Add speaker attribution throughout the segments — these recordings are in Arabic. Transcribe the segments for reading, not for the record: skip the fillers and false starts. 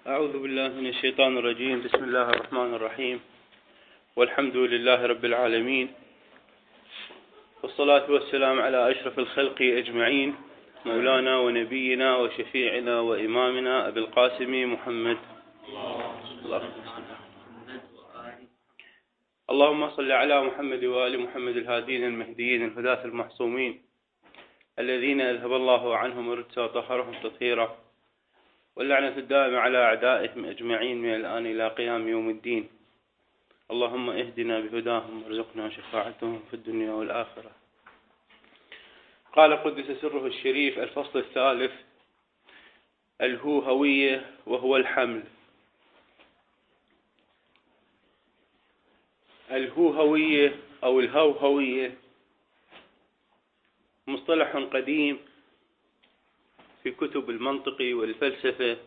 Speaker 1: أعوذ بالله من الشيطان الرجيم. بسم الله الرحمن الرحيم، والحمد لله رب العالمين، والصلاة والسلام على أشرف الخلق أجمعين، مولانا ونبينا وشفيعنا وإمامنا أبي القاسم محمد. اللهم صل على محمد وآل محمد الهادين المهديين الهداة المحصومين الذين أذهب الله عنهم الرجس وطهرهم تطهيرا، واللعنة الدائمة على أعدائهم أجمعين من الآن إلى قيام يوم الدين. اللهم اهدنا بهداهم وارزقنا شفاعتهم في الدنيا والآخرة. قال قدس سره الشريف: الفصل الثالث: الهوهوية وهو الحمل. الهوهوية أو الهوهوية مصطلح قديم في كتب المنطق والفلسفة،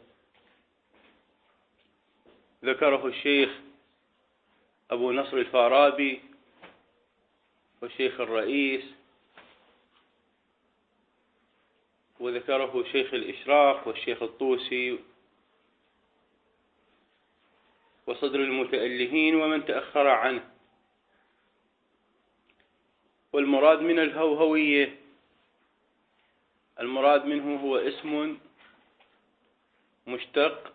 Speaker 1: ذكره الشيخ أبو نصر الفارابي والشيخ الرئيس، وذكره شيخ الإشراق والشيخ الطوسي وصدر المتألهين ومن تأخر عنه. والمراد من الهوهوية، المراد منه هو اسم مشتق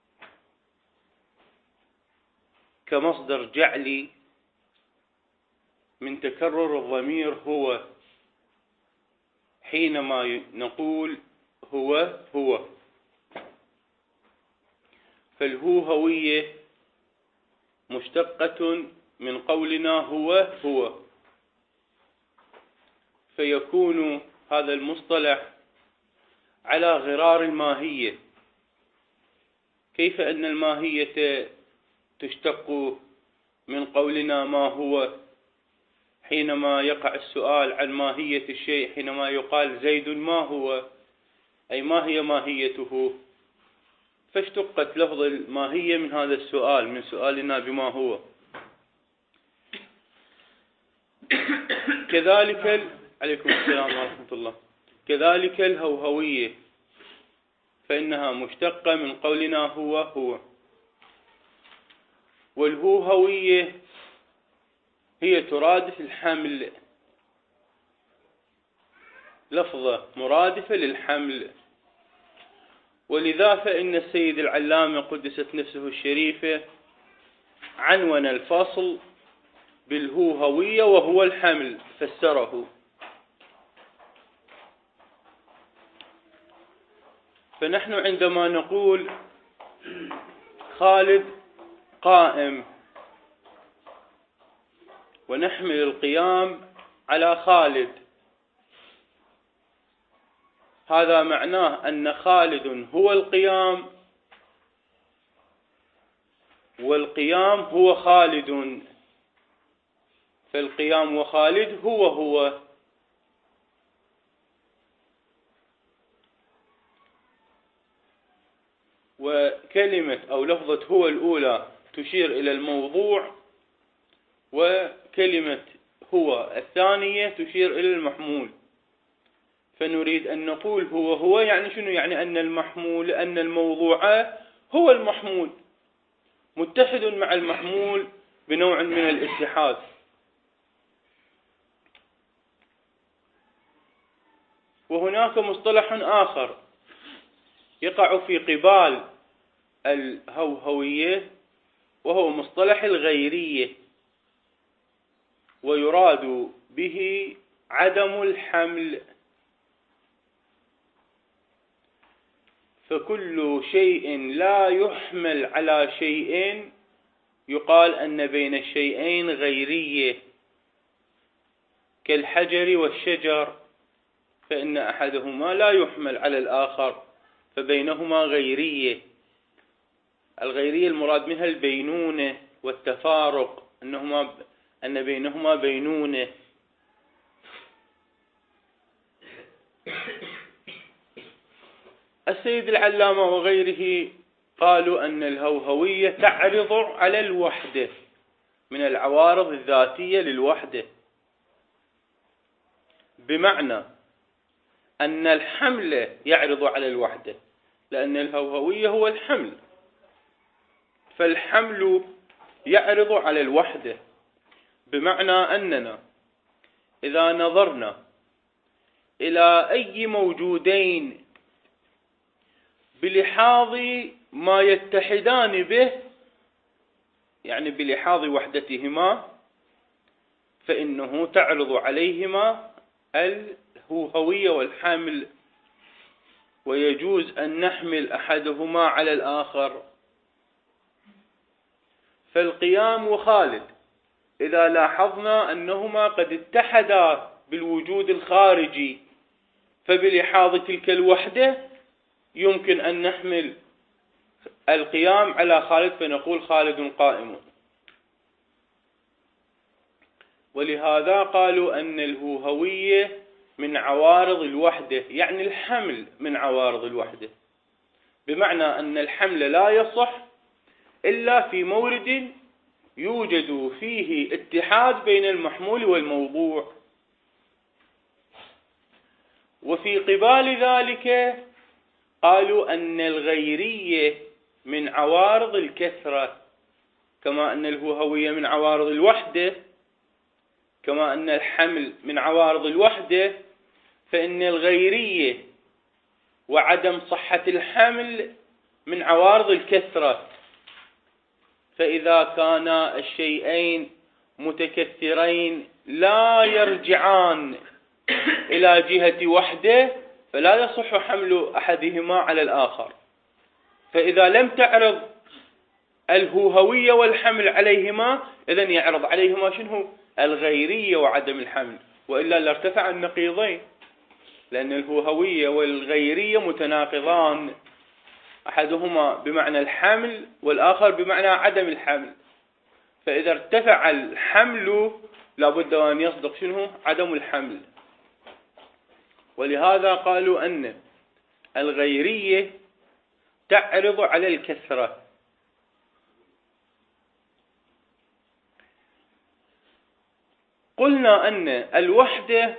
Speaker 1: كمصدر جعلي من تكرر الضمير هو، حينما نقول هو. فالهوهوية مشتقة من قولنا هو، فيكون هذا المصطلح على غرار الماهية. كيف أن الماهية تشتق من قولنا ما هو، حينما يقع السؤال عن ماهية الشيء، حينما يقال زيد ما هو، أي ما هي ماهيته، فاشتقت لفظ الماهية من هذا السؤال، من سؤالنا بما هو. كذلك عليكم السلام ورحمة الله. كذلك الهوهوية فإنها مشتقة من قولنا هو. والهوهوية هي ترادف الحمل، لفظة مرادفة للحمل. ولذا فإن السيد العلامة قدست نفسه الشريفة عنون الفصل بالهوهوية وهو الحمل، فسره. فنحن عندما نقول خالد قائم ونحمل القيام على خالد، هذا معناه أن خالد هو القيام، والقيام هو خالد، فالقيام وخالد هو. وكلمة أو لفظة هو الأولى تشير إلى الموضوع، وكلمة هو الثانية تشير إلى المحمول. فنريد أن نقول هو يعني شنو؟ يعني أن المحمول، أن الموضوع هو المحمول، متحد مع المحمول بنوع من الاتحاد. وهناك مصطلح آخر يقع في قبال الهوهوية، وهو مصطلح الغيرية، ويراد به عدم الحمل. فكل شيء لا يحمل على شيء يقال أن بين الشيئين غيرية، كالحجر والشجر، فإن أحدهما لا يحمل على الآخر، فبينهما غيرية. الغيرية المراد منها البينونة والتفارق، أن بينهما بينونة. السيد العلامة وغيره قالوا أن الهوهوية تعرض على الوحدة، من العوارض الذاتية للوحدة، بمعنى أن الحمل يعرض على الوحدة، لأن الهوهوية هو الحمل، فالحمل يعرض على الوحدة، بمعنى أننا إذا نظرنا إلى أي موجودين بلحاظ ما يتحدان به، يعني بلحاظ وحدتهما، فإنه تعرض عليهما الهوهوية والحامل، ويجوز أن نحمل أحدهما على الآخر. فالقيام وخالد إذا لاحظنا أنهما قد اتحدا بالوجود الخارجي، فبلحاظ تلك الوحدة يمكن أن نحمل القيام على خالد فنقول خالد قائم. ولهذا قالوا أن الهوهوية من عوارض الوحدة، يعني الحمل من عوارض الوحدة، بمعنى أن الحمل لا يصح إلا في مورد يوجد فيه اتحاد بين المحمول والموضوع. وفي قبال ذلك قالوا أن الغيرية من عوارض الكثرة، كما أن الهوهوية من عوارض الوحدة، كما أن الحمل من عوارض الوحدة، فإن الغيرية وعدم صحة الحمل من عوارض الكثرة. فإذا كان الشيئين متكثرين لا يرجعان إلى جهة وحدة فلا يصح حمل أحدهما على الآخر. فإذا لم تعرض الهوهوية والحمل عليهما، إذن يعرض عليهما شنو؟ الغيرية وعدم الحمل، وإلا لارتفع النقيضين، لأن الهوهوية والغيرية متناقضان، أحدهما بمعنى الحمل والآخر بمعنى عدم الحمل. فإذا ارتفع الحمل لابد أن يصدق شنو؟ عدم الحمل. ولهذا قالوا أن الغيرية تعرض على الكثرة. قلنا أن الوحدة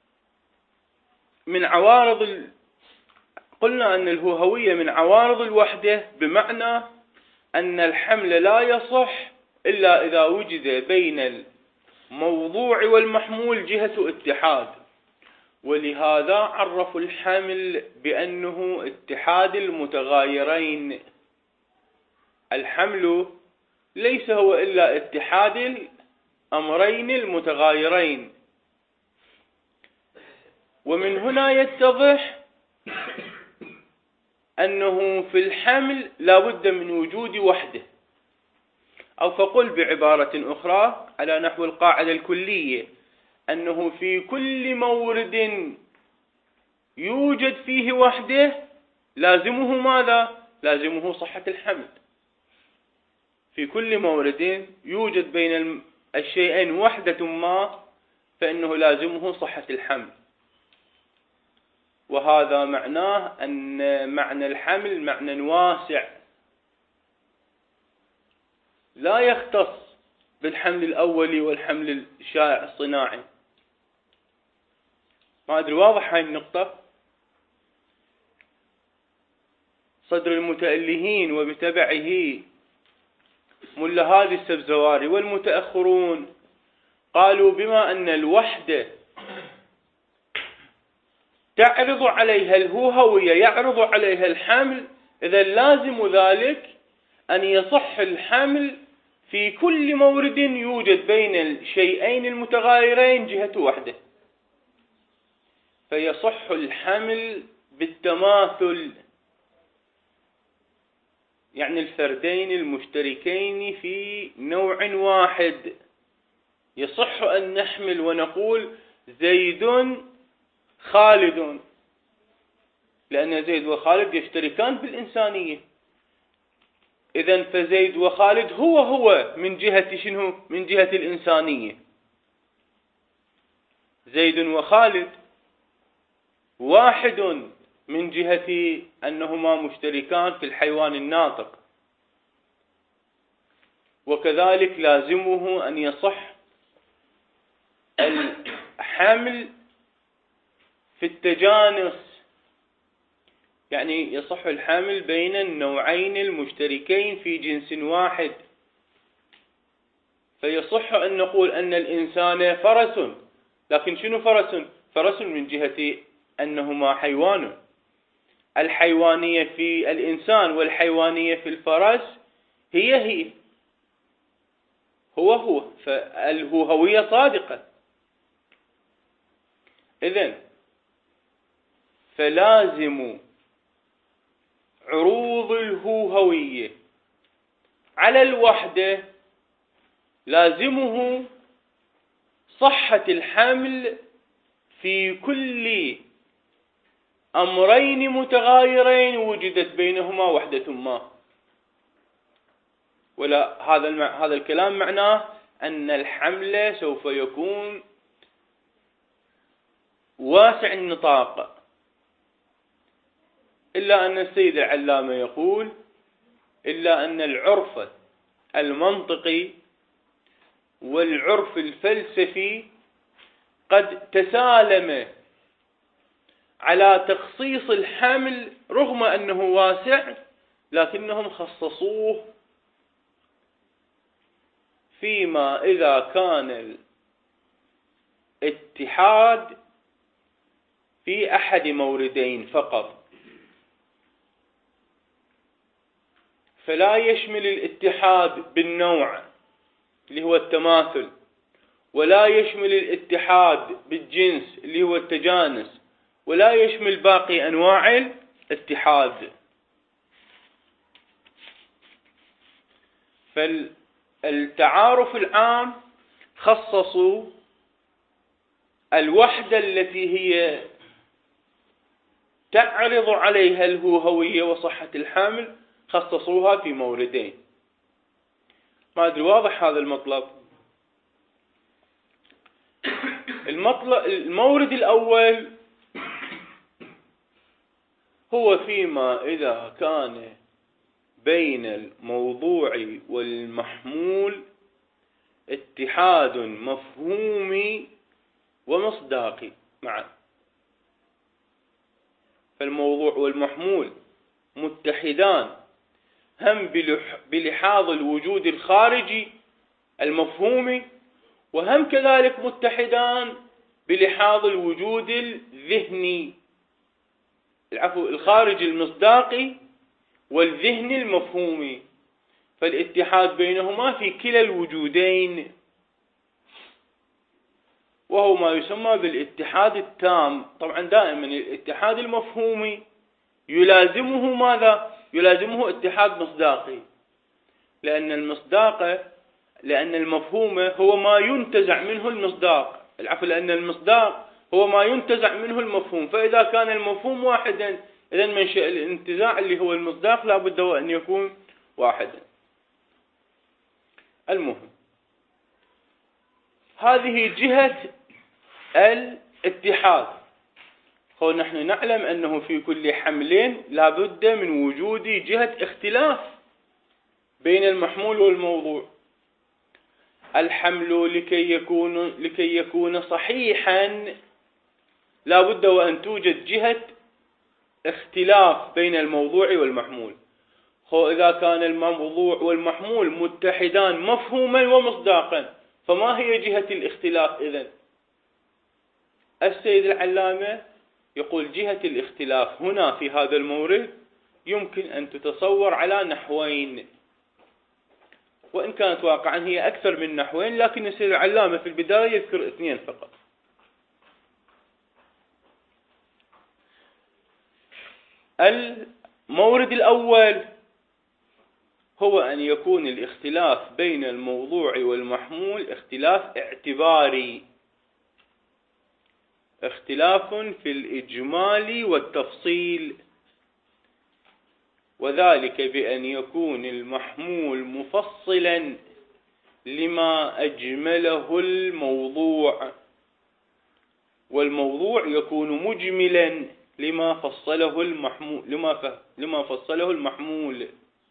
Speaker 1: من عوارض قلنا أن الهوهوية من عوارض الوحدة، بمعنى أن الحمل لا يصح إلا إذا وجد بين الموضوع والمحمول جهة اتحاد. ولهذا عرفوا الحمل بأنه اتحاد المتغايرين. الحمل ليس هو إلا اتحاد الأمرين المتغايرين. ومن هنا يتضح أنه في الحمل لا بد من وجود وحدة، أو فقل بعبارة أخرى على نحو القاعدة الكلية، أنه في كل مورد يوجد فيه وحدة لازمه ماذا؟ لازمه صحة الحمل. في كل مورد يوجد بين الشيئين وحدة ما فإنه لازمه صحة الحمل. وهذا معناه أن معنى الحمل معنى واسع لا يختص بالحمل الأولي والحمل الشائع الصناعي. ما أدري واضح هاي النقطة؟ صدر المتألهين وبتبعه ملا هادي السبزواري والمتأخرون قالوا بما أن الوحدة تعرض عليها الهوهوية يعرض عليها الحمل، إذا لازم ذلك أن يصح الحمل في كل مورد يوجد بين الشيئين المتغايرين جهة وحدة، فيصح الحمل بالتماثل، يعني الفردين المشتركين في نوع واحد. يصح أن نحمل ونقول زيد خالد، لأن زيد وخالد يشتركان بالإنسانية. إذن فزيد وخالد هو من جهة شنو؟ من جهة الإنسانية. زيد وخالد واحد من جهة أنهما مشتركان في الحيوان الناطق، وكذلك لازمه أن يصح الحمل في التجانس، يعني يصح الحمل بين النوعين المشتركين في جنس واحد. فيصح أن نقول أن الإنسان فرس، لكن شنو فرس؟ فرس من جهة أنهما حيوان. الحيوانية في الإنسان والحيوانية في الفرس هي هو فالهوية صادقة. إذن فلازم عروض الهوية على الوحدة لازمه صحة الحمل في كل أمرين متغايرين وجدت بينهما وحدة ما. ولا هذا الكلام معناه أن الحمل سوف يكون واسع النطاق، إلا أن السيد العلامة يقول إلا أن العرف المنطقي والعرف الفلسفي قد تسالم على تخصيص الحمل رغم أنه واسع، لكنهم خصصوه فيما إذا كان الاتحاد في أحد موردين فقط، فلا يشمل الاتحاد بالنوع اللي هو التماثل، ولا يشمل الاتحاد بالجنس اللي هو التجانس، ولا يشمل باقي أنواع الاتحاد. فالتعارف العام خصصوا الوحدة التي هي تعرض عليها الهوية وصحة الحمل، خصصوها في موردين. ما أدري واضح هذا المطلب؟ المورد الأول هو فيما إذا كان بين الموضوع والمحمول اتحاد مفهومي ومصداقي معا. فالموضوع والمحمول متحدان هم بلحاظ الوجود الخارجي المفهومي، وهم كذلك متحدان بلحاظ الوجود الذهني، الخارجي المصداقي والذهني المفهومي. فالاتحاد بينهما في كلا الوجودين، وهو ما يسمى بالاتحاد التام. طبعا دائما الاتحاد المفهومي يلازمه ماذا؟ يلازمه اتحاد مصداقي، لأن المفهوم هو ما ينتزع منه المصداق، لأن المصداق هو ما ينتزع منه المفهوم. فإذا كان المفهوم واحدا، إذن منشأ الانتزاع اللي هو المصداق لا بد أن يكون واحدا. المهم، هذه جهة الاتحاد. نحن نعلم أنه في كل حملين لا بد من وجود جهة اختلاف بين المحمول والموضوع. الحمل لكي يكون صحيحا لا بد وأن توجد جهة اختلاف بين الموضوع والمحمول. إذا كان الموضوع والمحمول متحدان مفهوما ومصداقا، فما هي جهة الاختلاف إذن؟ السيد العلامة يقول جهة الاختلاف هنا في هذا المورد يمكن أن تتصور على نحوين، وإن كانت واقعا هي أكثر من نحوين، لكن السيد العلامة في البداية يذكر 2 فقط. المورد الأول هو أن يكون الاختلاف بين الموضوع والمحمول اختلاف اعتباري، اختلاف في الإجمال والتفصيل، وذلك بأن يكون المحمول مفصلا لما أجمله الموضوع، والموضوع يكون مجملا لما فصله المحمول.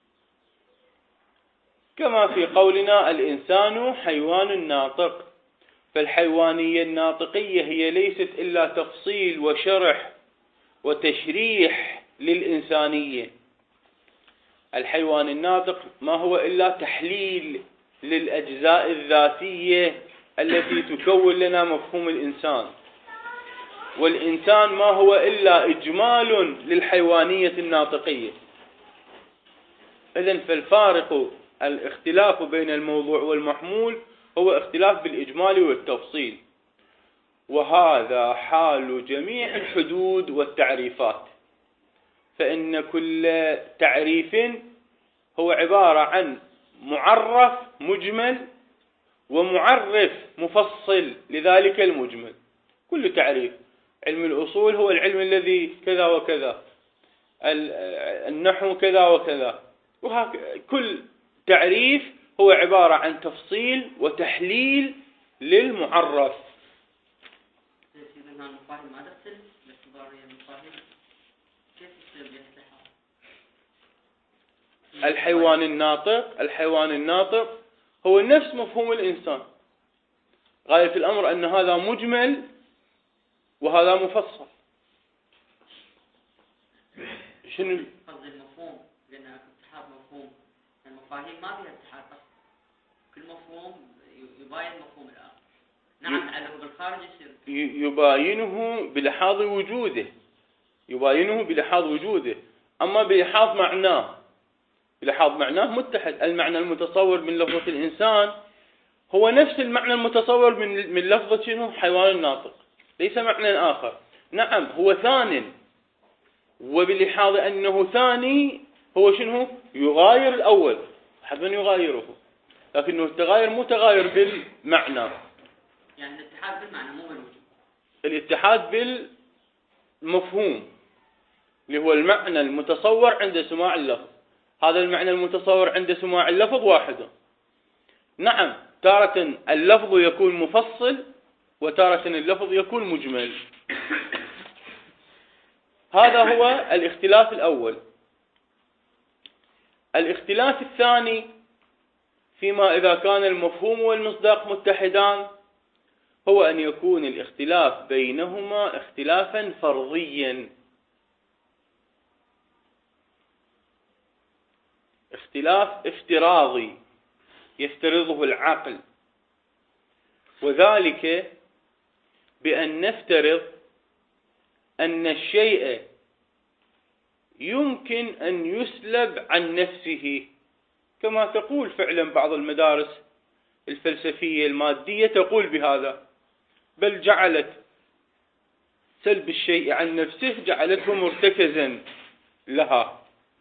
Speaker 1: كما في قولنا الإنسان حيوان ناطق، فالحيوانية الناطقية هي ليست إلا تفصيل وشرح وتشريح للإنسانية. الحيوان الناطق ما هو إلا تحليل للأجزاء الذاتية التي تكون لنا مفهوم الإنسان، والإنسان ما هو إلا إجمال للحيوانية الناطقية. إذن فالفارق الاختلاف بين الموضوع والمحمول هو اختلاف بالإجمال والتفصيل، وهذا حال جميع الحدود والتعريفات، فإن كل تعريف هو عبارة عن معرف مجمل ومعرف مفصل لذلك المجمل. كل تعريف، علم الأصول هو العلم الذي كذا وكذا، النحو كذا وكذا، كل تعريف هو عبارة عن تفصيل وتحليل للمعرف. الحيوان الناطق هو نفس مفهوم الإنسان. غاية الأمر أن هذا مجمل وهذا مفصل. شنو
Speaker 2: قصد المفهوم؟ لأن اتحاد مفهوم، المفاهيم ما فيها اتحاد، كل مفهوم يباين مفهوم الآخر. نعم تعلمه بالخارج يصير
Speaker 1: يباينه بلحاظ وجوده، أما بلحاظ معناه متحد. المعنى المتصور من لفظة الإنسان هو نفس المعنى المتصور من لفظة شنو؟ حيوان الناطق، ليس معنى آخر. نعم هو ثان، وبلحاظ أنه ثاني هو شنو؟ يغاير الأول، حتما يغايره، لكنه التغاير مو تغاير بالمعنى.
Speaker 2: يعني الاتحاد بالمعنى مو بالوجود.
Speaker 1: الاتحاد بالمفهوم اللي هو المعنى المتصور عند سماع اللفظ. هذا المعنى المتصور عند سماع اللفظ واحد. نعم تارة اللفظ يكون مفصل وتارة اللفظ يكون مجمل. هذا هو الاختلاف الأول. الاختلاف الثاني فيما إذا كان المفهوم والمصداق متحدان هو أن يكون الاختلاف بينهما اختلافا فرضيا، اختلاف افتراضي يفترضه العقل، وذلك بأن نفترض أن الشيء يمكن أن يسلب عن نفسه، كما تقول فعلا بعض المدارس الفلسفية المادية تقول بهذا، بل جعلت سلب الشيء عن نفسه جعلته مرتكزا لها.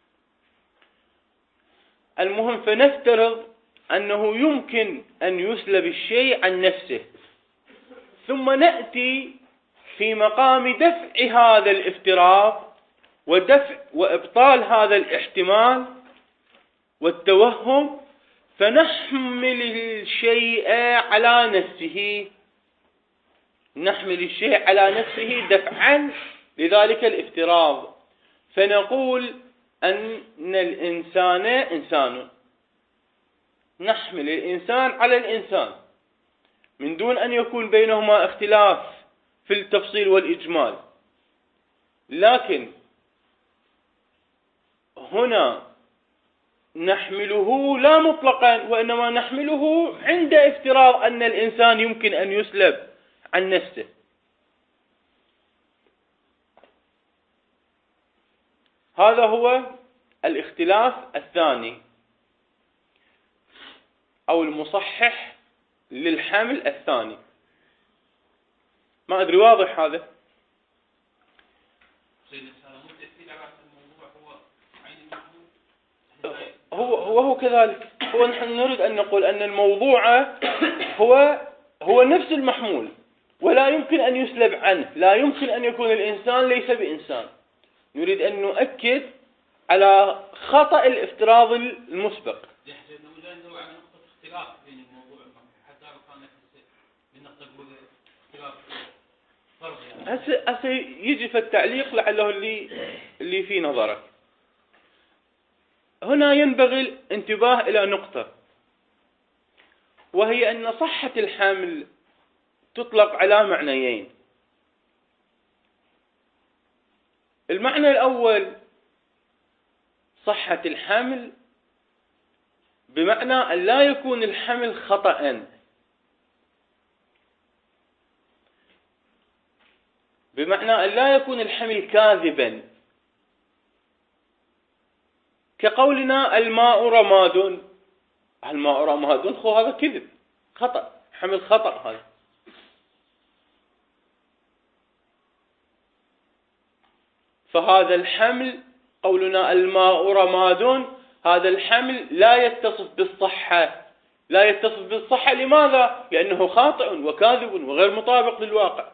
Speaker 1: المهم فنفترض أنه يمكن أن يسلب الشيء عن نفسه، ثم نأتي في مقام دفع هذا الافتراض ودفع وإبطال هذا الاحتمال والتوهم، فنحمل الشيء على نفسه، نحمل الشيء على نفسه دفعا لذلك الافتراض، فنقول أن الإنسان إنسان، نحمل الإنسان على الإنسان من دون أن يكون بينهما اختلاف في التفصيل والإجمال. لكن هنا نحمله لا مطلقا، وإنما نحمله عند افتراض أن الإنسان يمكن أن يسلب عن نفسه. هذا هو الاختلاف الثاني أو المصحح للحمل الثاني. ما أدري واضح هذا؟ هو كذلك. نحن نريد أن نقول أن الموضوع هو نفس المحمول، ولا يمكن أن يسلب عنه، لا يمكن أن يكون الإنسان ليس بإنسان. نريد أن نؤكد على خطأ الافتراض المسبق. هسه يجي في التعليق لعله اللي في نظرك. هنا ينبغي الانتباه إلى نقطة، وهي أن صحة الحمل تطلق على معنيين. المعنى الأول صحة الحمل بمعنى أن لا يكون الحمل خطأ، بمعنى أن لا يكون الحمل كاذبا، كقولنا الماء رماد. الماء رماد هذا كذب، خطأ، حمل خطأ هذا. فهذا الحمل، قولنا الماء رماد، هذا الحمل لا يتصف بالصحة. لا يتصف بالصحة لماذا؟ لأنه خاطئ وكاذب وغير مطابق للواقع.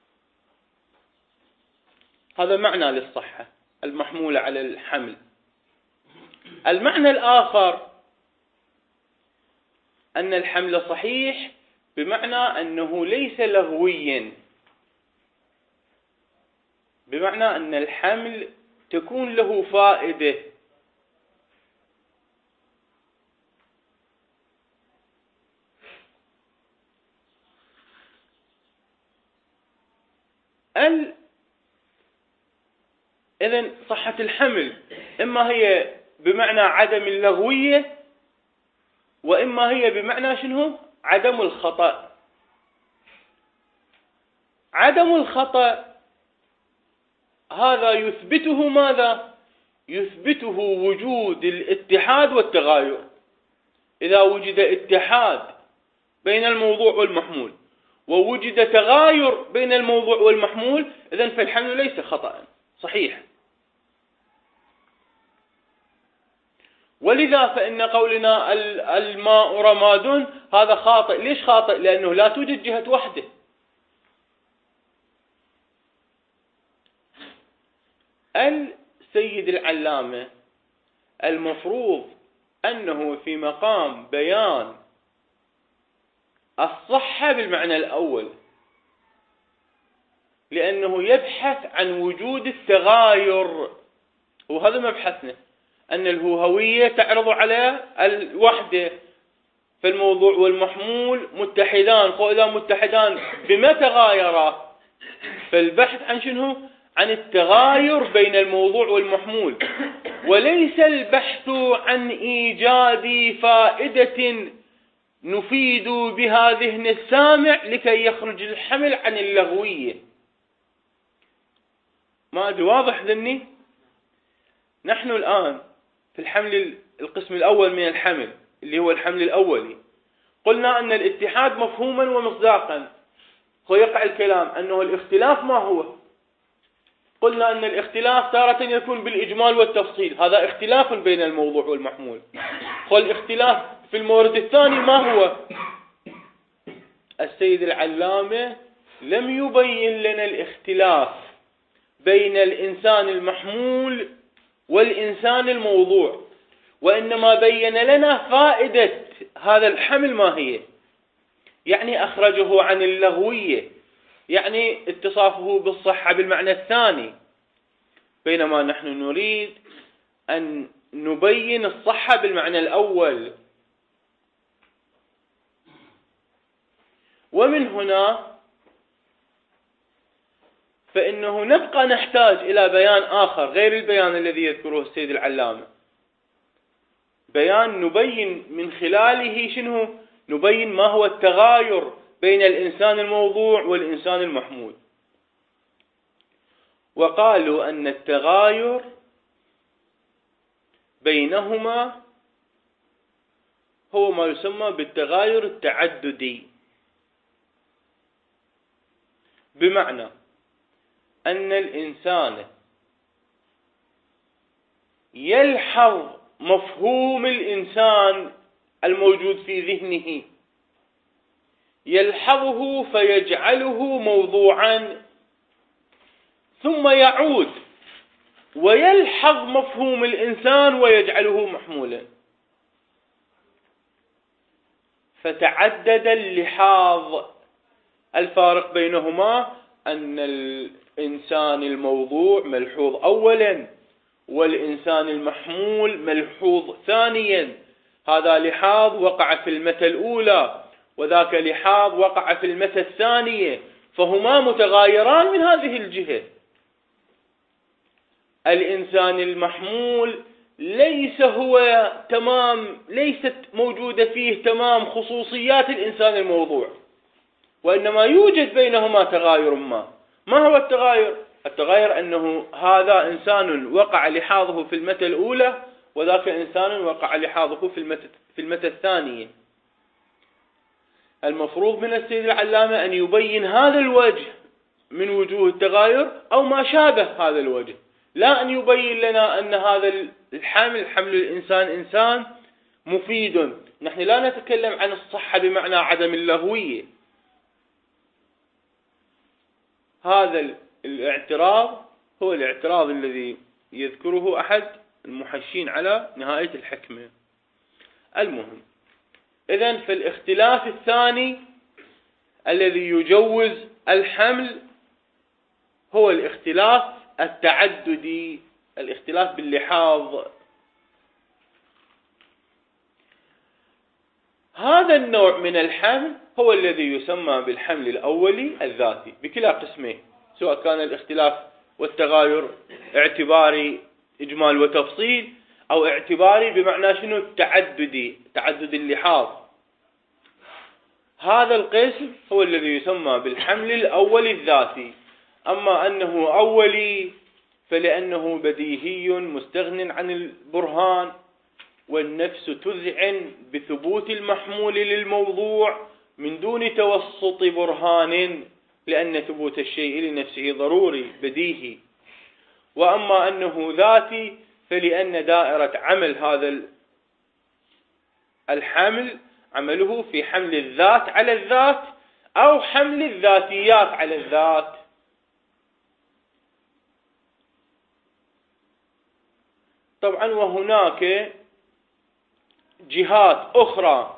Speaker 1: هذا معنى للصحة المحمولة على الحمل. المعنى الآخر أن الحمل صحيح بمعنى أنه ليس لغويا، بمعنى أن الحمل تكون له فائدة. إذن صحة الحمل إما هي بمعنى عدم اللغوية، وإما هي بمعنى شنو؟ عدم الخطأ. عدم الخطأ هذا يثبته ماذا؟ يثبته وجود الاتحاد والتغاير. إذا وجد اتحاد بين الموضوع والمحمول ووجد تغاير بين الموضوع والمحمول، إذن فالحمل ليس خطأ، صحيح. ولذا فإن قولنا الماء رماد هذا خاطئ. ليش خاطئ؟ لأنه لا توجد جهة وحدة. السيد العلامة المفروض أنه في مقام بيان الصحة بالمعنى الأول، لأنه يبحث عن وجود التغاير، وهذا مبحثنا، أن الهوية تعرض على الوحدة، فالموضوع والمحمول متحدان. وإذا متحدان بما تغايرا، فالبحث عن شنو؟ عن التغاير بين الموضوع والمحمول، وليس البحث عن إيجاد فائدة نفيد بها ذهن السامع لكي يخرج الحمل عن اللغوية. ما أدري واضح ذني؟ نحن الآن في الحمل القسم الأول من الحمل اللي هو الحمل الأولي، قلنا أن الاتحاد مفهوما ومصداقا، ويقع الكلام أنه الاختلاف ما هو؟ قلنا أن الاختلاف تارة يكون بالإجمال والتفصيل، هذا اختلاف بين الموضوع والمحمول. والاختلاف في المورد الثاني ما هو؟ السيد العلامة لم يبين لنا الاختلاف بين الإنسان المحمول والإنسان الموضوع، وإنما بين لنا فائدة هذا الحمل ما هي. يعني أخرجه عن اللغوية، يعني اتصافه بالصحة بالمعنى الثاني، بينما نحن نريد أن نبين الصحة بالمعنى الأول. ومن هنا فإنه نبقى نحتاج إلى بيان آخر غير البيان الذي يذكره السيد العلامة، بيان نبين من خلاله شنو؟ نبين ما هو التغاير بين الإنسان الموضوع والإنسان المحمول. وقالوا أن التغاير بينهما هو ما يسمى بالتغاير التعددي، بمعنى أن الإنسان يلحظ مفهوم الإنسان الموجود في ذهنه، يلحظه فيجعله موضوعا، ثم يعود ويلحظ مفهوم الإنسان ويجعله محمولا. فتعدد اللحاظ. الفارق بينهما أن الإنسان الموضوع ملحوظ أولا، والإنسان المحمول ملحوظ ثانيا. هذا لحاظ وقع في المتى الأولى، وذاك لحاظ وقع في المتى الثانية، فهما متغايران من هذه الجهة. الإنسان المحمول ليست موجودة فيه تمام خصوصيات الإنسان الموضوع، وإنما يوجد بينهما تغاير ما هو التغاير؟ التغاير أنه هذا إنسان وقع لحاظه في المتى الأولى، وذاك إنسان وقع لحاظه في المتى الثانية. المفروض من السيد العلامة أن يبين هذا الوجه من وجوه التغاير أو ما شابه هذا الوجه، لا أن يبين لنا أن هذا حمل الإنسان إنسان مفيد. نحن لا نتكلم عن الصحة بمعنى عدم اللهوية. هذا الاعتراض هو الاعتراض الذي يذكره أحد المحشين على نهاية الحكمة. المهم، إذن في الاختلاف الثاني الذي يجوز الحمل هو الاختلاف التعددي، الاختلاف باللحاظ. هذا النوع من الحمل هو الذي يسمى بالحمل الأولي الذاتي بكلا قسمه، سواء كان الاختلاف والتغاير اعتباري إجمال وتفصيل، أو اعتباري بمعنى شنو؟ تعدد اللحاظ. هذا القسم هو الذي يسمى بالحمل الأولي الذاتي. أما أنه أولي فلأنه بديهي مستغن عن البرهان، والنفس تذعن بثبوت المحمول للموضوع من دون توسط برهان، لأن ثبوت الشيء لنفسه ضروري بديهي. وأما أنه ذاتي فلأن دائرة عمل هذا الحمل عمله في حمل الذات على الذات أو حمل الذاتيات على الذات. طبعا وهناك جهات أخرى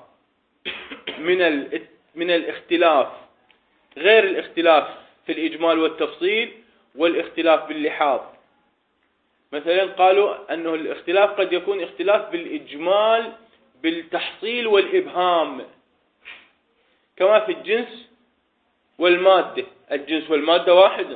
Speaker 1: من الاختلاف غير الاختلاف في الإجمال والتفصيل والاختلاف باللحاظ. مثلا قالوا أنه الاختلاف قد يكون اختلاف بالإجمال بالتحصيل والإبهام، كما في الجنس والمادة. الجنس والمادة واحد،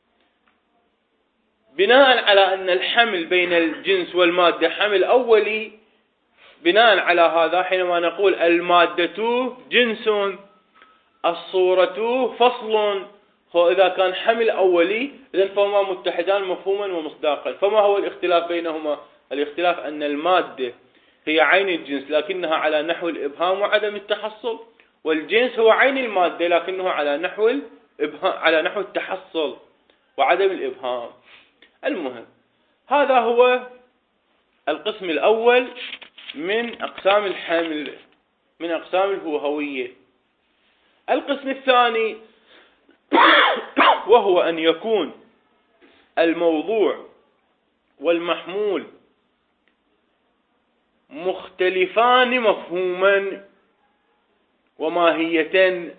Speaker 1: بناء على أن الحمل بين الجنس والمادة حمل أولي. بناء على هذا حينما نقول المادة جنس، الصورة فصل، إذا كان حمل أولي إذن فهما متحدان مفهوما ومصداقا. فما هو الاختلاف بينهما؟ الاختلاف أن المادة هي عين الجنس لكنها على نحو الإبهام وعدم التحصل، والجنس هو عين المادة لكنه على نحو التحصل وعدم الإبهام. المهم، هذا هو القسم الأول من أقسام الحمل، من أقسام الهوهوية. القسم الثاني وهو أن يكون الموضوع والمحمول مختلفان مفهوما وماهية،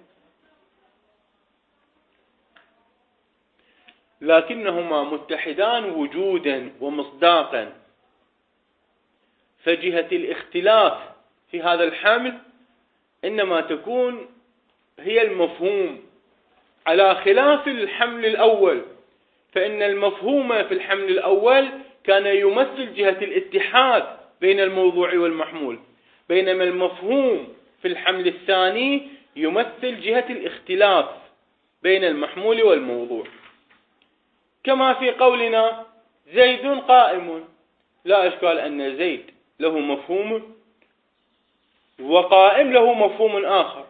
Speaker 1: لكنهما متحدان وجودا ومصداقا. فجهة الاختلاف في هذا الحمل إنما تكون هي المفهوم، على خلاف الحمل الأول، فإن المفهوم في الحمل الأول كان يمثل جهة الاتحاد بين الموضوع والمحمول، بينما المفهوم في الحمل الثاني يمثل جهة الاختلاف بين المحمول والموضوع. كما في قولنا زيد قائم، لا إشكال أن زيد له مفهوم وقائم له مفهوم آخر،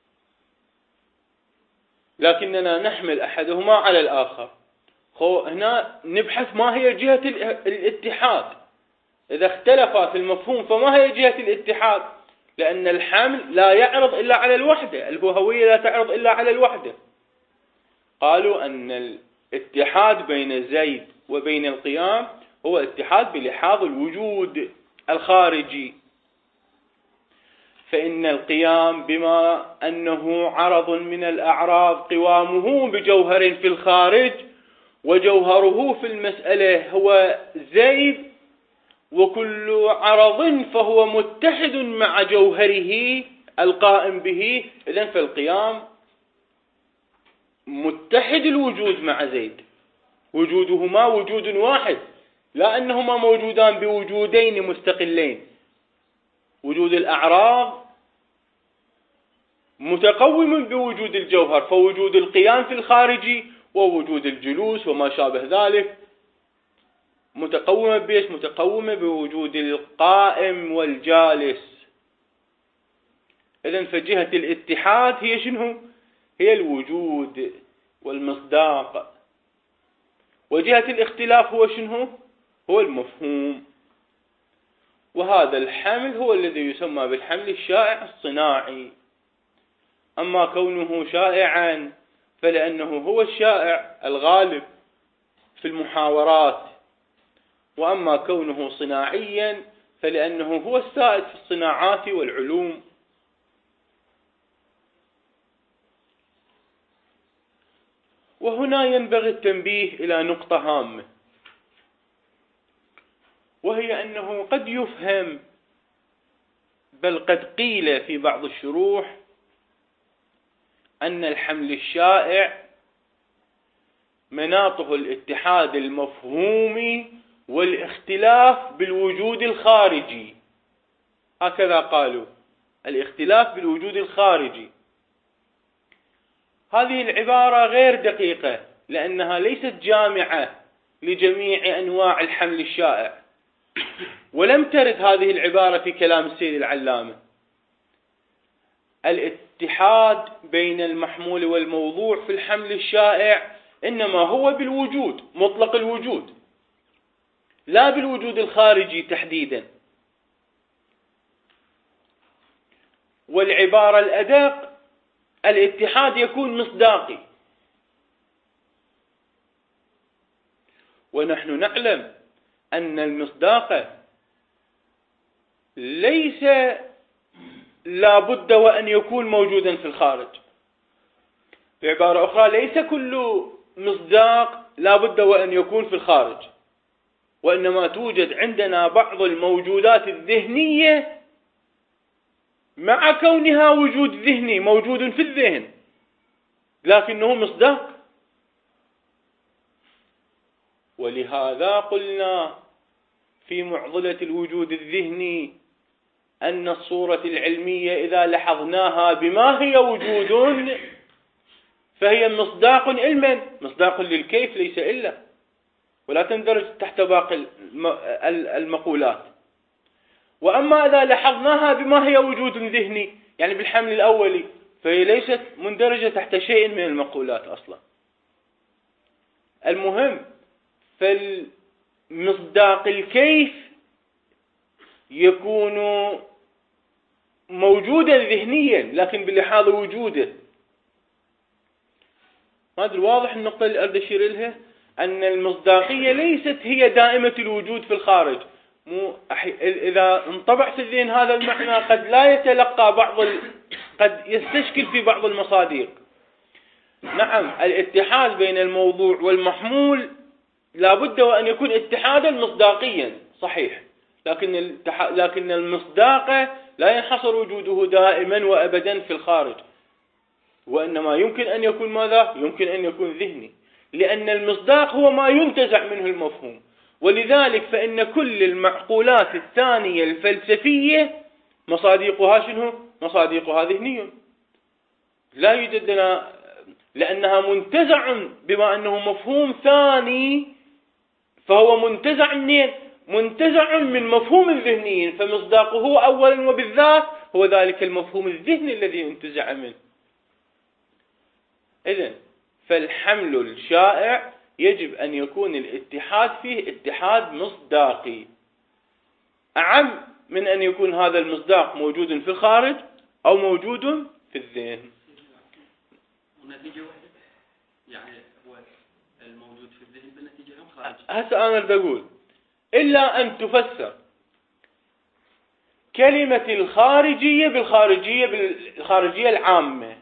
Speaker 1: لكننا نحمل أحدهما على الآخر. هنا نبحث ما هي جهة الاتحاد. إذا اختلفا في المفهوم فما هي جهة الاتحاد؟ لأن الحمل لا يعرض إلا على الوحدة، الهوهوية لا تعرض إلا على الوحدة. قالوا أن الاتحاد بين زيد وبين القيام هو اتحاد بلحاظ الوجود الخارجي، فإن القيام بما أنه عرض من الأعراض قوامه بجوهر في الخارج، وجوهره في المسألة هو زيد، وكل عرض فهو متحد مع جوهره القائم به. إذن فالقيام متحد الوجود مع زيد، وجودهما وجود واحد، لا أنهما موجودان بوجودين مستقلين. وجود الأعراض متقوم بوجود الجوهر، فوجود القيام في الخارجي ووجود الجلوس وما شابه ذلك متقومة بإيش؟ متقومة بوجود القائم والجالس. إذن فجهة الاتحاد هي شنو؟ هي الوجود والمصداق. وجهة الاختلاف هو شنو؟ هو المفهوم. وهذا الحمل هو الذي يسمى بالحمل الشائع الصناعي. أما كونه شائعا فلأنه هو الشائع الغالب في المحاورات، وأما كونه صناعيا فلأنه هو السائد في الصناعات والعلوم. وهنا ينبغي التنبيه إلى نقطة هامة، وهي أنه قد يفهم بل قد قيل في بعض الشروح أن الحمل الشائع مناطه الاتحاد المفهومي والاختلاف بالوجود الخارجي. هكذا قالوا، الاختلاف بالوجود الخارجي. هذه العبارة غير دقيقة، لأنها ليست جامعة لجميع أنواع الحمل الشائع، ولم ترد هذه العبارة في كلام السيد العلامة. الاتحاد بين المحمول والموضوع في الحمل الشائع إنما هو بالوجود، مطلق الوجود، لا بالوجود الخارجي تحديدا. والعبارة الأدق الاتحاد يكون مصداقي. ونحن نعلم أن المصداق ليس لا بد وأن يكون موجودا في الخارج. بعبارة أخرى، ليس كل مصداق لا بد وأن يكون في الخارج، وإنما توجد عندنا بعض الموجودات الذهنية مع كونها وجود ذهني موجود في الذهن لكنه مصداق. ولهذا قلنا في معضلة الوجود الذهني أن الصورة العلمية إذا لاحظناها بما هي وجود فهي مصداق علما، مصداق للكيف ليس إلا، ولا تندرج تحت باقي المقولات. وأما إذا لاحظناها بما هي وجود ذهني يعني بالحمل الأولي فهي ليست مندرجة تحت شيء من المقولات أصلا. المهم، فالمصداق الكيف يكون موجودا ذهنيا لكن بلحاظ وجوده. ما أدري واضح النقطة اللي أريد أشير لها، أن المصداقية ليست هي دائمة الوجود في الخارج. إذا انطبع في الذهن هذا المعنى قد لا يتلقى قد يستشكل في بعض المصادق. نعم، الاتحاد بين الموضوع والمحمول لا بد وأن يكون اتحادا مصداقيا صحيح، لكن المصداق لا ينحصر وجوده دائما وأبدا في الخارج، وإنما يمكن أن يكون ماذا؟ يمكن أن يكون ذهني، لأن المصداق هو ما ينتزع منه المفهوم. ولذلك فإن كل المعقولات الثانية الفلسفية مصادقها شنو؟ مصادقها ذهنية، لا يوجد لنا، لأنها منتزع، بما أنه مفهوم ثاني فهو منتزع منين؟ منتزع من مفهوم الذهني، فمصداقه أولا وبالذات هو ذلك المفهوم الذهني الذي انتزع منه. إذن فالحمل الشائع يجب أن يكون الاتحاد فيه اتحاد مصداقي، أعم من أن يكون هذا المصداق موجود في الخارج أو موجود في الذهن.
Speaker 3: ونتيجة واحدة، يعني هو الموجود في الذهن بالنتيجة هم خارج.
Speaker 1: هسه أنا أريد أقول إلا أن تفسر كلمة الخارجية بالخارجية العامة،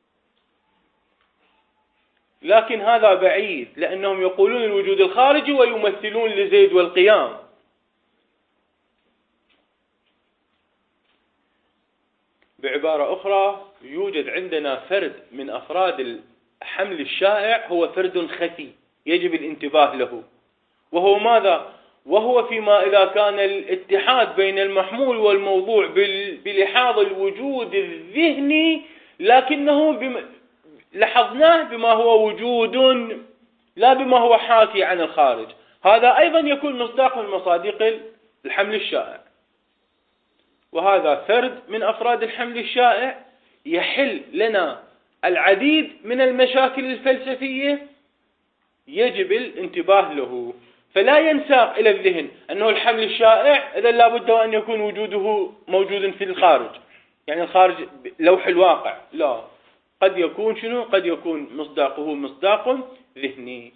Speaker 1: لكن هذا بعيد، لأنهم يقولون الوجود الخارجي ويمثلون لزيد والقيام. بعبارة أخرى، يوجد عندنا فرد من أفراد الحمل الشائع هو فرد خفي يجب الانتباه له، وهو ماذا؟ وهو فيما إذا كان الاتحاد بين المحمول والموضوع بلحاظ الوجود الذهني، لكنه لاحظناه بما هو وجود لا بما هو حاكي عن الخارج. هذا أيضا يكون مصداق من مصادق الحمل الشائع، وهذا فرد من أفراد الحمل الشائع يحل لنا العديد من المشاكل الفلسفية يجب الانتباه له. فلا ينساق إلى الذهن أنه الحمل الشائع إذا لابد أن يكون وجوده موجود في الخارج، يعني الخارج لوح الواقع، لا، قد يكون شنو؟ قد يكون مصداقه مصداق ذهني.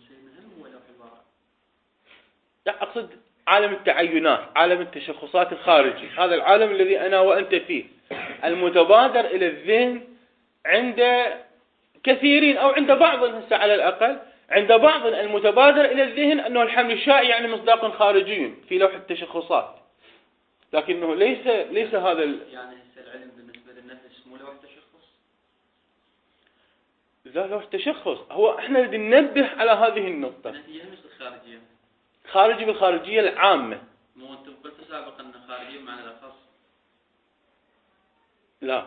Speaker 1: لا، أقصد عالم التعينات، عالم التشخصات الخارجي، هذا العالم الذي أنا وأنت فيه، المتبادر إلى الذهن عند كثيرين أو عند بعض هسه على الأقل، عند بعض المتبادر إلى الذهن أنه الحمل الشائع يعني مصداق خارجي في لوح التشخصات، لكنه ليس هذا
Speaker 3: يعني العلم بالنسبة للنفس مو لوح تشخص؟
Speaker 1: لا، لوح تشخص. هو احنا بدنا ننبه على هذه النقطة.
Speaker 3: هي مثل الخارجية،
Speaker 1: خارجي بالخارجية العامة.
Speaker 3: مو أنت قلت سابقا أن خارجية بمعنى الأخص؟
Speaker 1: لا،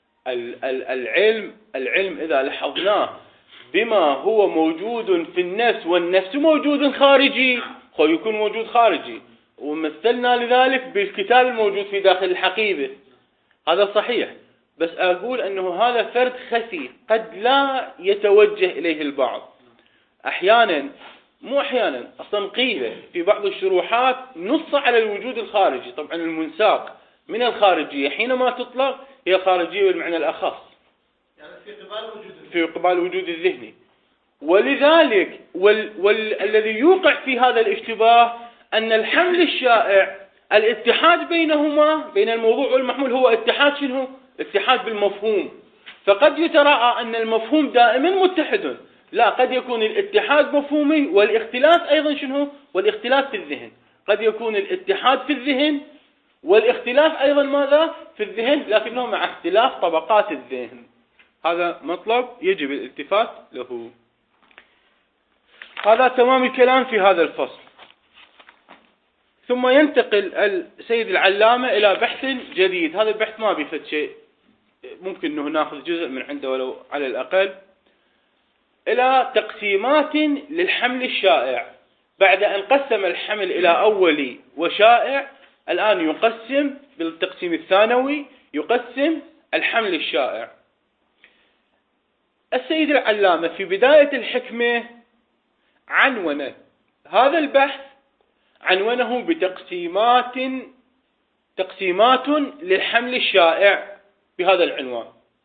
Speaker 1: العلم إذا لاحظناه بما هو موجود في النفس والنفس موجود خارجي، يكون موجود خارجي، ومثلنا لذلك بالكتاب الموجود في داخل الحقيبة، هذا صحيح. بس أقول أنه هذا فرد خفي قد لا يتوجه إليه البعض. أحيانا، مو أحيانا، أصلا قيل في بعض الشروحات نص على الوجود الخارجي. طبعا المنساق من الخارجية حينما تطلق هي خارجية بالمعنى الأخص،
Speaker 4: يعني في
Speaker 1: قبال الوجود الذهني. ولذلك والذي يوقع في هذا الاشتباه أن الحمل الشائع الاتحاد بينهما، بين الموضوع والمحمول، هو اتحاد شنو؟ اتحاد بالمفهوم. فقد يتراءى أن المفهوم دائما متحد، لا، قد يكون الاتحاد مفهومي والاختلاف أيضا شنو؟ والاختلاف في الذهن. قد يكون الاتحاد في الذهن والاختلاف أيضا ماذا؟ في الذهن، لكنه مع اختلاف طبقات الذهن. هذا مطلب يجب الالتفات له. هذا تمام الكلام في هذا الفصل. ثم ينتقل السيد العلامة إلى بحث جديد. هذا البحث ما بيفت شيء، ممكن أنه ناخذ جزء من عنده ولو على الأقل، إلى تقسيمات للحمل الشائع. بعد أن قسم الحمل إلى أولي وشائع، الآن يقسم بالتقسيم الثانوي، يقسم الحمل الشائع. السيد العلامة في بداية الحكمة عنون هذا البحث، عنونه تقسيمات للحمل الشائع بهذا العنوان.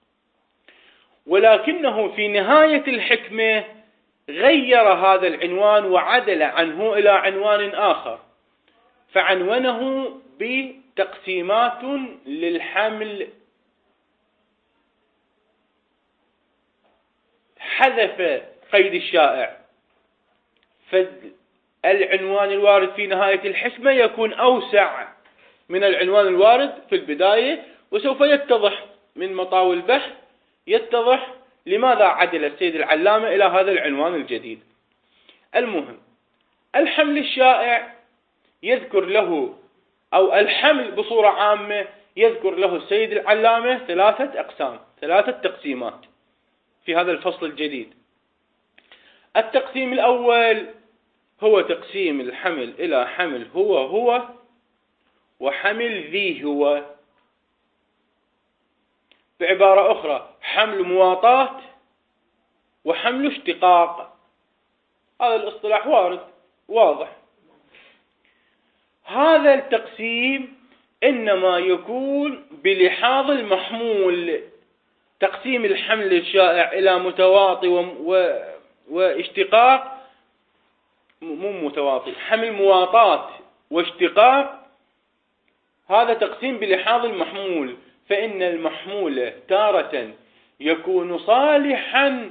Speaker 1: ولكنه في نهاية الحكمة غير هذا العنوان وعدل عنه إلى عنوان آخر، فعنونه بتقسيمات للحمل، حذف قيد الشائع، فالعنوان الوارد في نهاية الحكمة يكون أوسع من العنوان الوارد في البداية، وسوف يتضح من مطاوي البحث، يتضح لماذا عدل السيد العلامة إلى هذا العنوان الجديد. المهم، الحمل الشائع يذكر له، أو الحمل بصورة عامة يذكر له السيد العلامة ثلاثة أقسام، ثلاثة تقسيمات في هذا الفصل الجديد. التقسيم الأول هو تقسيم الحمل إلى حمل هو وحمل ذي هو. بعبارة أخرى، حمل مواطاة وحمل اشتقاق. هذا الاصطلاح وارد واضح. هذا التقسيم إنما يكون بلحاظ المحمول. تقسيم الحمل الشائع إلى متواطي واشتقاق، مو متواطي، حمل مواطاة واشتقاق، هذا تقسيم بلحاظ المحمول. فإن المحمول تارة يكون صالحا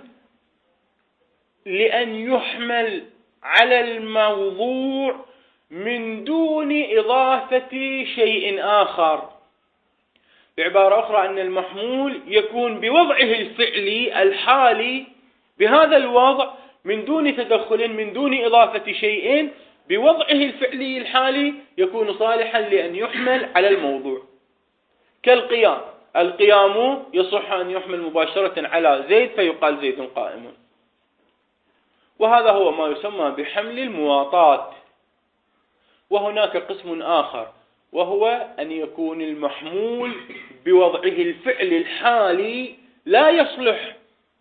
Speaker 1: لأن يحمل على الموضوع من دون إضافة شيء آخر. بعبارة أخرى، أن المحمول يكون بوضعه الفعلي الحالي بهذا الوضع من دون تدخل، من دون إضافة شيء، بوضعه الفعلي الحالي يكون صالحا لأن يحمل على الموضوع، كالقيام. القيام يصح أن يحمل مباشرة على زيد فيقال زيد قائم. وهذا هو ما يسمى بحمل المواطات. وهناك قسم آخر وهو أن يكون المحمول بوضعه الفعل الحالي لا يصلح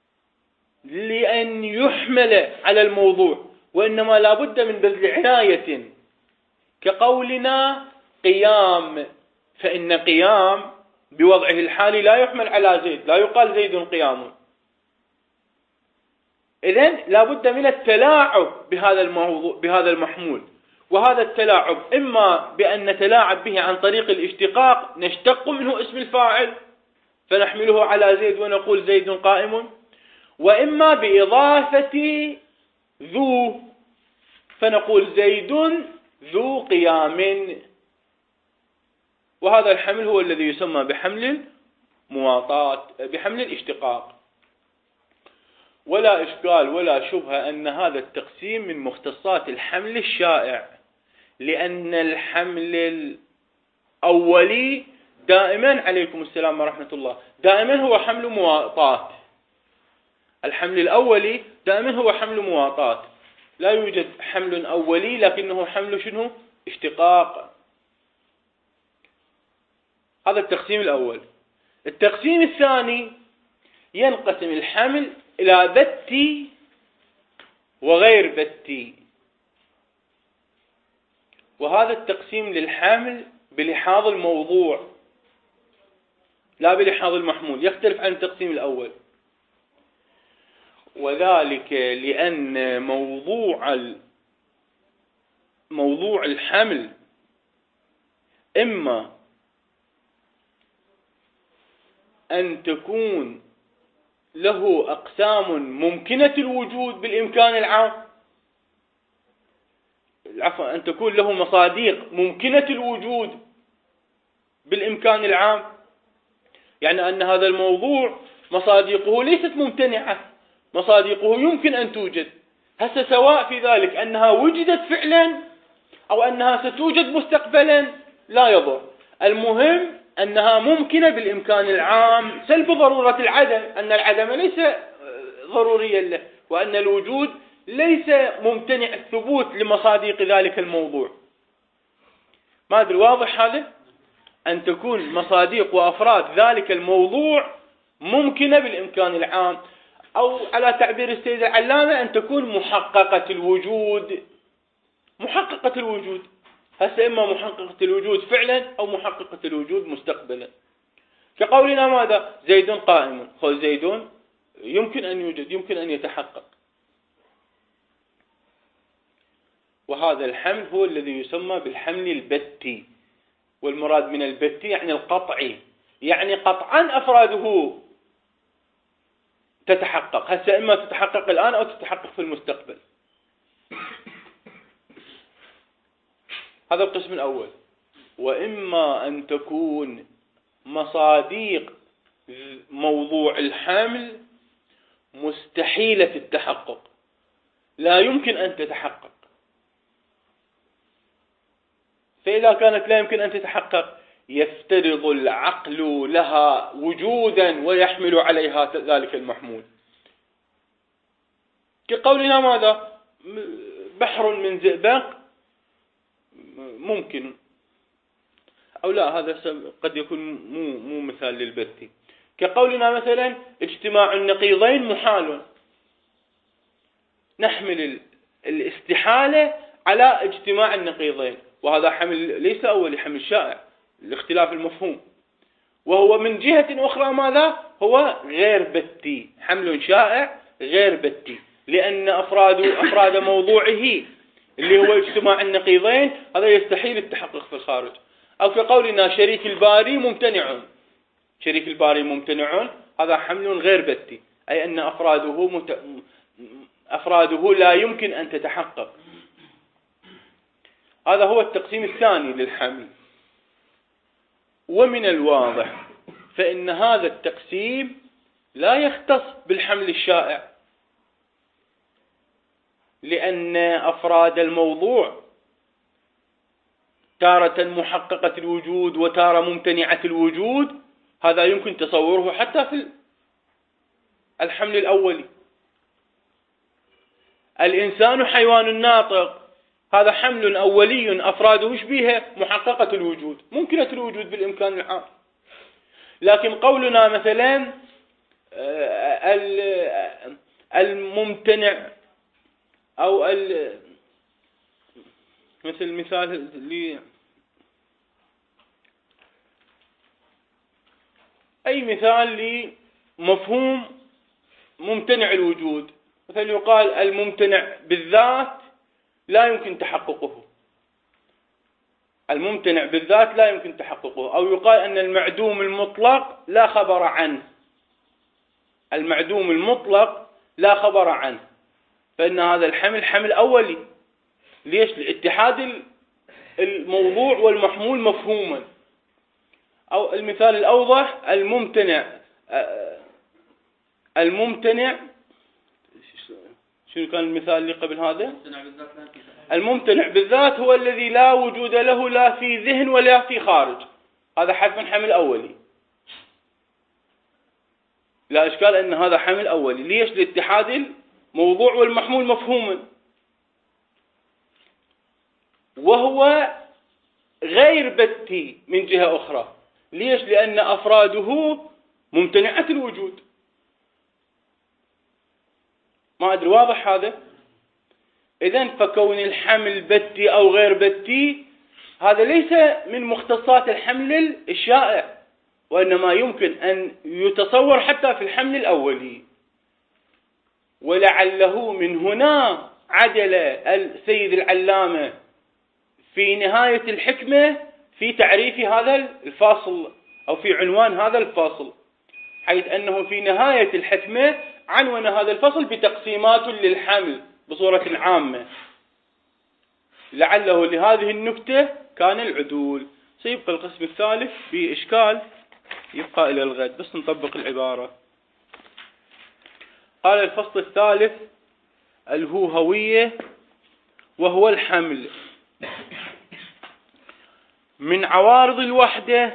Speaker 1: لأن يحمل على الموضوع، وإنما لا بد من بذل عناية، كقولنا قيام، فإن قيام بوضعه الحالي لا يحمل على زيد، لا يقال زيد قيام. إذن لا بد من التلاعب بهذا المحمول، وهذا التلاعب إما بأن نتلاعب به عن طريق الاشتقاق، نشتق منه اسم الفاعل فنحمله على زيد ونقول زيد قائم، وإما بإضافة ذو فنقول زيد ذو قيام. وهذا الحمل هو الذي يسمى بحمل المواطات، بحمل الاشتقاق. ولا إشكال ولا شبهة أن هذا التقسيم من مختصات الحمل الشائع، لأن الحمل الأولي دائما، عليكم السلام ورحمة الله، دائما هو حمل مواطات. الحمل الأولي دائما هو حمل مواطات، لا يوجد حمل أولي لكنه حمل شنو؟ اشتقاق. هذا التقسيم الأول. التقسيم الثاني ينقسم الحمل إلى بتي وغير بتي. وهذا التقسيم للحمل بلحاظ الموضوع لا بلحاظ المحمول، يختلف عن التقسيم الأول، وذلك لأن موضوع الحمل إما أن تكون له أقسام ممكنة الوجود بالإمكان العام، عفوا أن تكون له مصاديق ممكنة الوجود بالإمكان العام، يعني أن هذا الموضوع مصاديقه ليست ممتنعة، مصاديقه يمكن أن توجد، هسه سواء في ذلك أنها وجدت فعلا أو أنها ستوجد مستقبلا لا يضر، المهم أنها ممكنة بالإمكان العام، سلب ضرورة العدم، أن العدم ليس ضروريا له، وأن الوجود ليس ممتنع الثبوت لمصاديق ذلك الموضوع. ما أدري واضح هذا؟ أن تكون مصاديق وأفراد ذلك الموضوع ممكنة بالإمكان العام، أو على تعبير السيد العلامة أن تكون محققة الوجود. محققة الوجود هسه إما محققة الوجود فعلا أو محققة الوجود مستقبلا، كقولنا ماذا؟ زيد قائم. خذ زيد يمكن أن يوجد، يمكن أن يتحقق. وهذا الحمل هو الذي يسمى بالحمل البتي، والمراد من البتي يعني القطعي، يعني قطعا أفراده تتحقق، هسه إما تتحقق الآن أو تتحقق في المستقبل. هذا القسم الأول. وإما أن تكون مصاديق موضوع الحمل مستحيلة التحقق، لا يمكن أن تتحقق، فإذا كانت لا يمكن أن تتحقق يفترض العقل لها وجودا ويحمل عليها ذلك المحمول، كقولنا ماذا؟ بحر من زئبق ممكن، أو لا هذا قد يكون مو مثال للبتي، كقولنا مثلا اجتماع النقيضين محال، نحمل الاستحالة على اجتماع النقيضين، وهذا حمل ليس أول، حمل شائع لاختلاف المفهوم، وهو من جهة أخرى ماذا؟ هو غير بتي، حمل شائع غير بتي، لأن أفراد موضوعه اللي هو اجتماع النقيضين هذا يستحيل التحقق في الخارج. أو كقولنا شريك الباري ممتنع، شريك الباري ممتنع، هذا حمل غير بتي، أي أن أفراده لا يمكن أن تتحقق. هذا هو التقسيم الثاني للحمل. ومن الواضح فإن هذا التقسيم لا يختص بالحمل الشائع، لأن أفراد الموضوع تارة محققة الوجود وتارة ممتنعة الوجود، هذا يمكن تصوره حتى في الحمل الأولي. الإنسان حيوان ناطق، هذا حمل أولي أفراده شبيهة محققة الوجود، ممكنة الوجود بالإمكان العام. لكن قولنا مثلا الممتنع أو مثل مثال أي مثال لمفهوم ممتنع الوجود، مثل يقال الممتنع بالذات لا يمكن تحققه، الممتنع بالذات لا يمكن تحققه، أو يقال أن المعدوم المطلق لا خبر عنه، المعدوم المطلق لا خبر عنه، فإن هذا الحمل حمل أولي. ليش؟ لاتحاد الموضوع والمحمول مفهوما. أو المثال الأوضح الممتنع شنو كان المثال اللي قبل هذا؟ الممتنع بالذات هو الذي لا وجود له لا في ذهن ولا في خارج، هذا حتما حمل أولي، لا إشكال أن هذا حمل أولي. ليش؟ لاتحاد الموضوع والمحمول مفهوما، وهو غير بتي من جهة أخرى. ليش؟ لأن أفراده ممتنعة الوجود. ما أدري واضح هذا؟ إذن فكون الحمل بتي أو غير بتي هذا ليس من مختصات الحمل الشائع، وإنما يمكن أن يتصور حتى في الحمل الأولي. ولعله من هنا عدل السيد العلامة في نهاية الحكمة في تعريف هذا الفاصل أو في عنوان هذا الفاصل، حيث أنه في نهاية الحكمة عنون هذا الفصل بتقسيمات للحمل بصورة عامة. لعله لهذه النكتة كان العدول. سيبقى القسم الثالث بإشكال يبقى إلى الغد، بس نطبق العبارة. قال الفصل الثالث الهوهوية وهو الحمل. من عوارض الوحدة،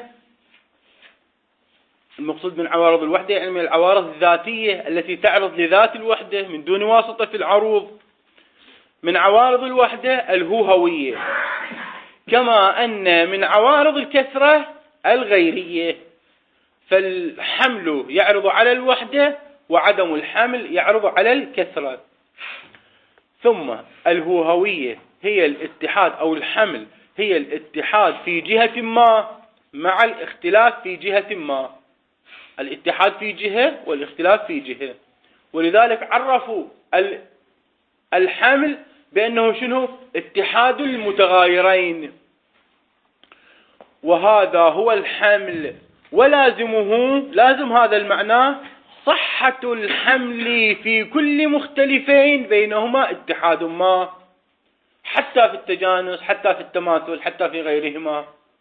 Speaker 1: المقصود من عوارض الوحدة يعني من العوارض الذاتية التي تعرض لذات الوحدة من دون واسطة في العروض. من عوارض الوحدة الهوهوية، كما أن من عوارض الكثرة الغيرية. فالحمل يعرض على الوحدة وعدم الحمل يعرض على الكثرة. ثم الهوهوية هي الاتحاد، أو الحمل هي الاتحاد في جهة ما مع الاختلاف في جهة ما، الاتحاد في جهة والاختلاف في جهة. ولذلك عرفوا الحمل بأنه شنو؟ اتحاد المتغايرين، وهذا هو الحمل. ولازمه، لازم هذا المعنى صحة الحمل في كل مختلفين بينهما اتحاد ما، حتى في التجانس، حتى في التماثل، حتى في غيرهما.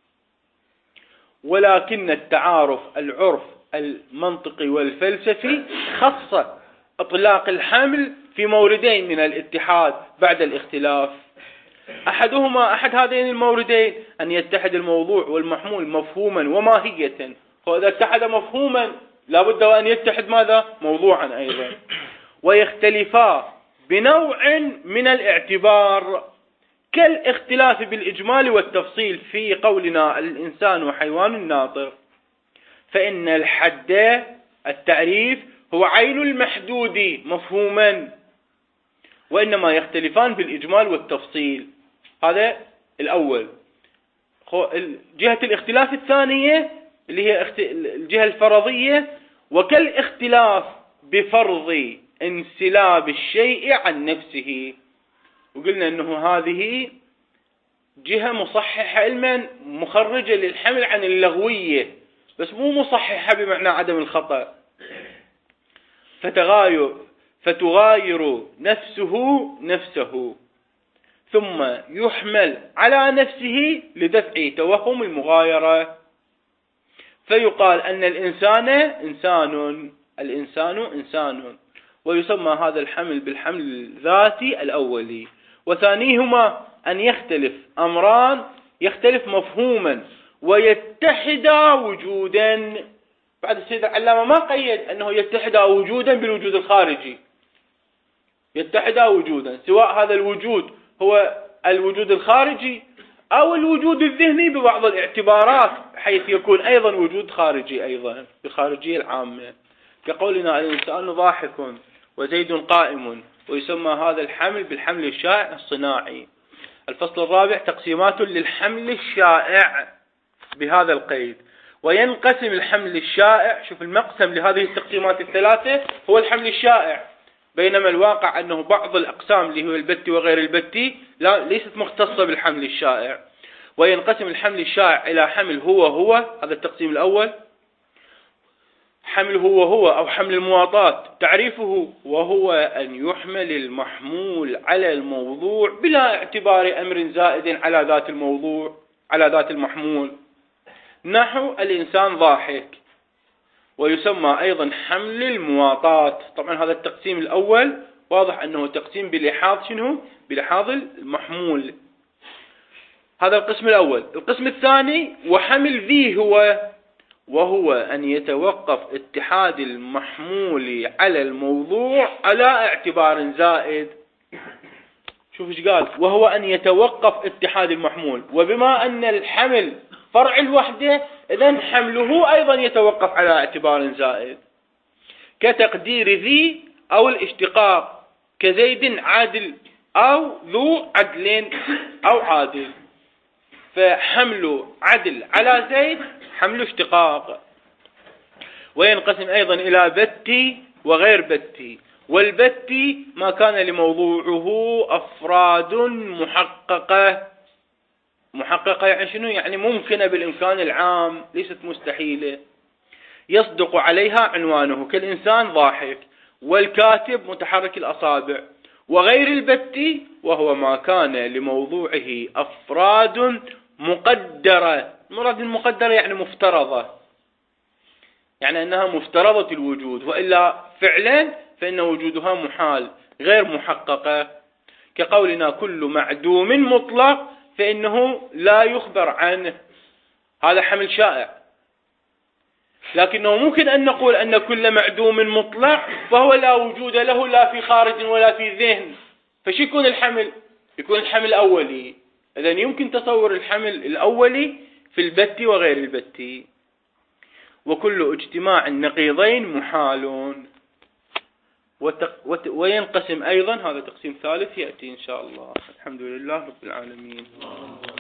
Speaker 1: ولكن التعارف العرف المنطقي والفلسفي خص اطلاق الحمل في موردين من الاتحاد بعد الاختلاف. أحد هذين الموردين أن يتحد الموضوع والمحمول مفهوما وماهية، وإذا اتحد مفهوما لابد أن يتحد ماذا؟ موضوعا أيضا. ويختلفا بنوع من الاعتبار، كالاختلاف بالإجمال والتفصيل في قولنا الإنسان حيوان ناطق. فإن الحد التعريف هو عين المحدود مفهوما، وإنما يختلفان بالإجمال والتفصيل. هذا الأول. جهة الاختلاف الثانية اللي هي الجهة الفرضية، وكالاختلاف بفرض انسلاب الشيء عن نفسه. وقلنا أنه هذه جهة مصححة علما مخرجة للحمل عن اللغوية، بس مو مصححة بمعنى عدم الخطأ. فتغاير نفسه ثم يحمل على نفسه لدفع توهم المغايرة. فيقال أن الإنسان إنسان، ويسمى هذا الحمل بالحمل الذاتي الأولي. وثانيهما أن يختلف أمران يختلف مفهوما ويتحدا وجودا. بعد السيد العلامة ما قيد أنه يتحدا وجودا بالوجود الخارجي، يتحدا وجودا، سواء هذا الوجود هو الوجود الخارجي أو الوجود الذهني ببعض الاعتبارات، حيث يكون أيضا وجود خارجي أيضا بخارجية العامة، كقولنا الإنسان ضاحك وزيد قائم، ويسمى هذا الحمل بالحمل الشائع الصناعي. الفصل الرابع تقسيمات للحمل الشائع بهذا القيد. وينقسم الحمل الشائع، شوف المقسم لهذه التقسيمات الثلاثة هو الحمل الشائع، بينما الواقع أنه بعض الأقسام اللي هو البتي وغير البتي ليست مختصة بالحمل الشائع. وينقسم الحمل الشائع إلى حمل هو هذا التقسيم الأول، حمل هو أو حمل المواطات. تعريفه: وهو أن يحمل المحمول على الموضوع بلا اعتبار أمر زائد على ذات الموضوع، على ذات المحمول، نحو الإنسان ضاحك. ويسمى أيضا حمل المواطات. طبعا هذا التقسيم الأول واضح أنه تقسيم بلحاظ شنو؟ بلحاظ المحمول. هذا القسم الأول. القسم الثاني وحمل ذي هو، وهو أن يتوقف اتحاد المحمول على الموضوع على اعتبار زائد. شوف ايش قال: وهو أن يتوقف اتحاد المحمول، وبما أن الحمل فرع الوحدة إذن حمله أيضا يتوقف على اعتبار زائد، كتقدير ذي أو الاشتقاق، كزيد عادل أو ذو عدل أو عادل. فحمل عدل على زيد حمل اشتقاق. وينقسم أيضا إلى بتي وغير بتي. والبتي ما كان لموضوعه أفراد محققة يعني شنو؟ يعني ممكنة بالإمكان العام، ليست مستحيلة، يصدق عليها عنوانه، كالإنسان ضاحك والكاتب متحرك الأصابع. وغير البتي وهو ما كان لموضوعه أفراد مقدرة. مراد المقدرة يعني مفترضة، يعني أنها مفترضة الوجود، وإلا فعلا فإن وجودها محال غير محققة، كقولنا كل معدوم مطلق فإنه لا يخبر عنه. هذا حمل شائع، لكنه ممكن أن نقول أن كل معدوم مطلق فهو لا وجود له لا في خارج ولا في ذهن. فش يكون الحمل؟ يكون الحمل الأولي. إذن يمكن تصور الحمل الأولي في البتي وغير البتي. وكل اجتماع النقيضين محال. وينقسم أيضا، هذا تقسيم ثالث يأتي إن شاء الله. الحمد لله رب العالمين.